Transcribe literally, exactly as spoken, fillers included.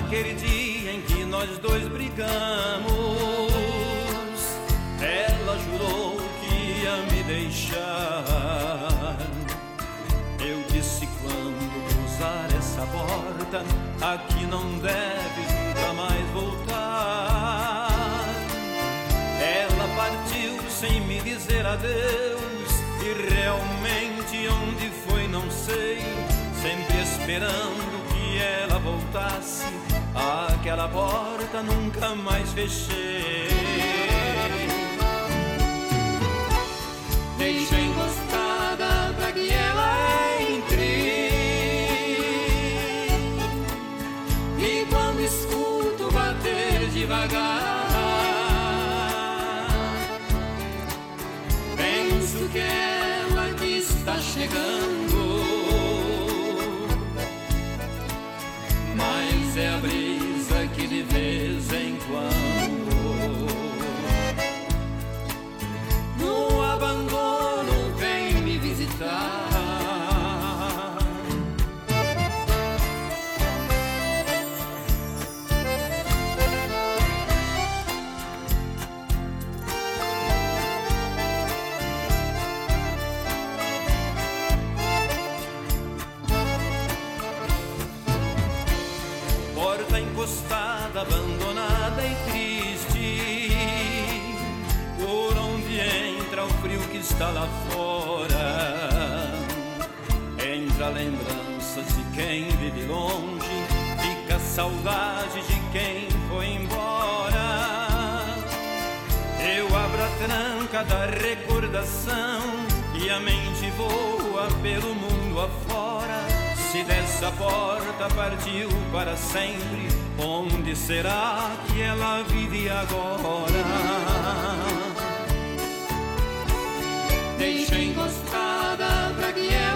Naquele dia em que nós dois brigamos, ela jurou que ia me deixar. Eu disse: quando cruzar essa porta, aqui não deves nunca mais voltar. Ela partiu sem me dizer adeus, e realmente onde foi não sei, sempre esperando que ela voltasse. Aquela porta nunca mais fechei. Deixo encostada pra que ela entre, e quando escuto bater devagar, penso que ela que está chegando, mas é a brisa que de vez em quando, no abandono, vem me visitar. Porta encostada, abandonada e triste, por onde entra o frio que está lá fora. Entra lembranças de quem vive longe, fica a saudade de quem foi embora. Eu abro a tranca da recordação e a mente voa pelo mundo afora. Se dessa porta partiu para sempre, onde será que ela vive agora? Deixo encostada pra que ela